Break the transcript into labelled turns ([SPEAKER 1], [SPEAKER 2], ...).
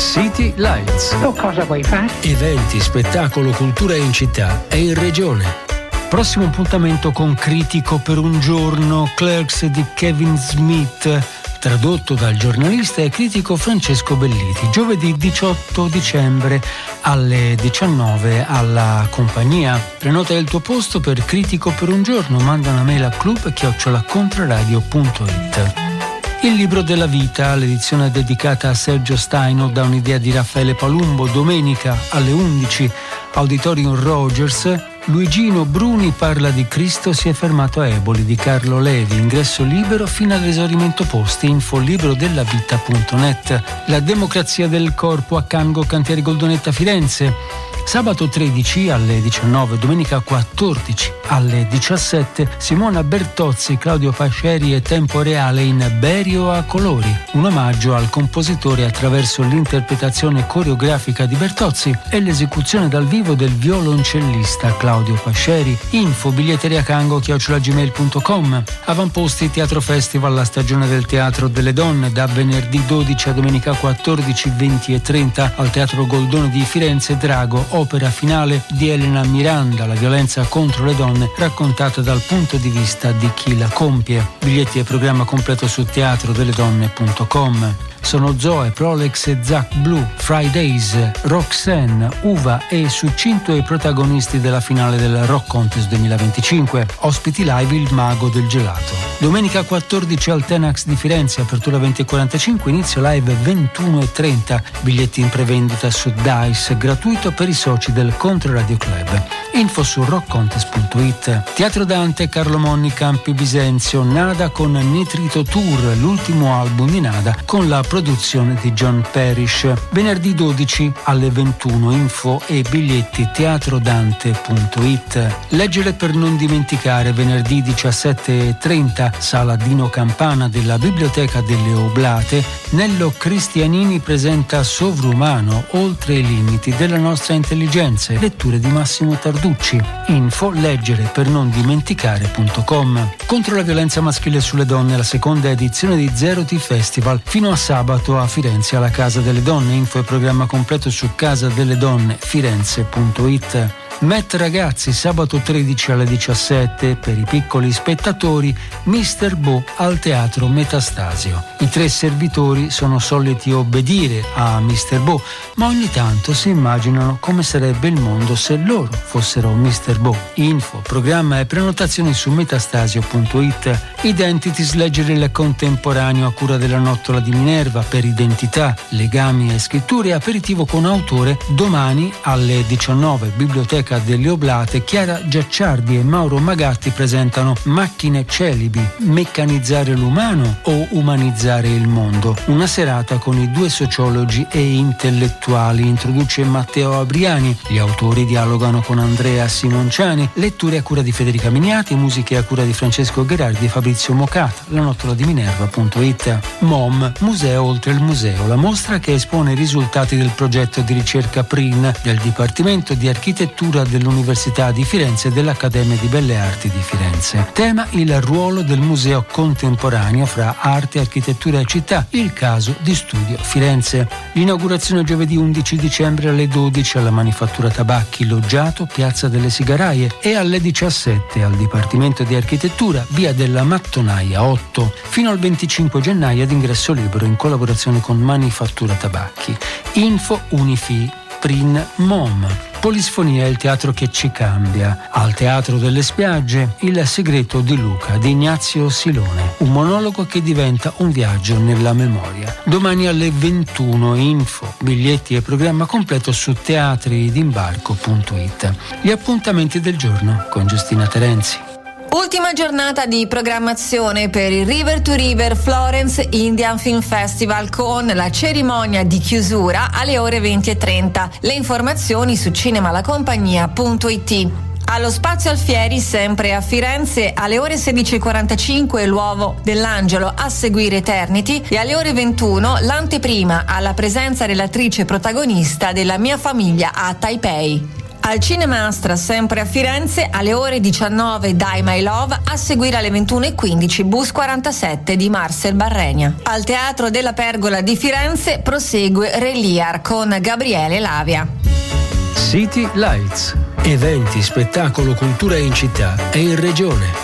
[SPEAKER 1] City Lights.
[SPEAKER 2] Cosa vuoi fare?
[SPEAKER 1] Eventi, spettacolo, cultura in città e in regione. Prossimo appuntamento con Critico per un giorno, Clerks di Kevin Smith, tradotto dal giornalista e critico Francesco Belliti. Giovedì 18 dicembre alle 19 alla compagnia. Prenota il tuo posto per Critico per un giorno, manda una mail a club@contraradio.it. Il libro della vita, l'edizione dedicata a Sergio Staino, da un'idea di Raffaele Palumbo, domenica alle 11, Auditorium Rogers. Luigino Bruni parla di Cristo si è fermato a Eboli, di Carlo Levi, ingresso libero fino all'esaurimento posti, info librodellavita.net. La democrazia del corpo a Cango Cantieri Goldonetta Firenze. Sabato 13 alle 19, domenica 14 alle 17, Simona Bertozzi, Claudio Pasceri e Tempo Reale in Berio a colori, un omaggio al compositore attraverso l'interpretazione coreografica di Bertozzi e l'esecuzione dal vivo del violoncellista Claudio Pasceri. Info biglietteriacango@gmail.com. Avamposti Teatro Festival, la stagione del teatro delle donne, da venerdì 12 a domenica 14, 20 e 30 al Teatro Goldone di Firenze. Drago, opera finale di Elena Miranda, la violenza contro le donne raccontata dal punto di vista di chi la compie. Biglietti e programma completo su teatrodeledonne.com. Sono Zoe, Prolex e Zac Blue, Fridays, Roxanne, Uva e Succinto i protagonisti della finale del Rock Contest 2025. Ospiti live il Mago del Gelato. Domenica 14 al Tenax di Firenze, apertura 20:45, inizio live 21:30. Biglietti in prevendita su Dice, gratuito per i soci del Controradio Club. Info su rockcontest.it. Teatro Dante, Carlo Monni, Campi Bisenzio, Nada con Nitrito Tour, l'ultimo album di Nada con la produzione di John Parrish. Venerdì 12 alle 21, info e biglietti teatrodante.it. Leggere per non dimenticare, venerdì 17:30, sala Dino Campana della Biblioteca delle Oblate, Nello Cristianini presenta Sovrumano, oltre i limiti della nostra intelligenza, letture di Massimo Tarducci. Info leggere per non dimenticare.com. Contro la violenza maschile sulle donne, la seconda edizione di Zero T Festival, fino a sabato a Firenze alla Casa delle Donne. Info e programma completo su casadelledonnefirenze.it. Met Ragazzi, sabato 13 alle 17, per i piccoli spettatori, Mr. Bo al Teatro Metastasio. I tre servitori sono soliti obbedire a Mr. Bo, ma ogni tanto si immaginano come sarebbe il mondo se loro fossero Mr. Bo. Info, programma e prenotazioni su metastasio.it. Identities, leggere il contemporaneo a cura della Nottola di Minerva per identità, legami e scritture, aperitivo con autore, domani alle 19, Biblioteca delle Oblate. Chiara Giacciardi e Mauro Magatti presentano Macchine celibi, meccanizzare l'umano o umanizzare il mondo. Una serata con i due sociologi e intellettuali, introduce Matteo Abriani, gli autori dialogano con Andrea Simonciani, letture a cura di Federica Miniati, musiche a cura di Francesco Gherardi e Fabrizio Mocata. La Nottola di Minerva.it. MOM, Museo oltre il museo, la mostra che espone i risultati del progetto di ricerca PRIN del Dipartimento di Architettura dell'Università di Firenze e dell'Accademia di Belle Arti di Firenze. Tema: il ruolo del museo contemporaneo fra arte, architettura e città, il caso di studio Firenze. L'inaugurazione giovedì 11 dicembre alle 12 alla Manifattura Tabacchi Loggiato, Piazza delle Sigaraie, e alle 17 al Dipartimento di Architettura, via della Mattonaia 8, fino al 25 gennaio ad ingresso libero in collaborazione con Manifattura Tabacchi. Info Unifi Prin Mom. Polisfonia è il teatro che ci cambia. Al Teatro delle Spiagge, Il segreto di Luca di Ignazio Silone, un monologo che diventa un viaggio nella memoria. Domani alle 21, info, biglietti e programma completo su teatridimbarco.it. Gli appuntamenti del giorno con Giustina Terenzi.
[SPEAKER 3] Ultima giornata di programmazione per il River to River Florence Indian Film Festival, con la cerimonia di chiusura alle ore 20:30. Le informazioni su cinemalacompagnia.it. Allo Spazio Alfieri, sempre a Firenze, alle ore 16:45 l'Uovo dell'Angelo, a seguire Eternity, e alle ore 21 l'anteprima alla presenza dell'attrice protagonista della Mia famiglia a Taipei. Al Cinema Astra, sempre a Firenze, alle ore 19 Die My Love, a seguire alle 21:15 Bus 47 di Marcel Barrenia. Al Teatro della Pergola di Firenze prosegue Re Lear con Gabriele Lavia.
[SPEAKER 1] City Lights, eventi, spettacolo, cultura in città e in regione.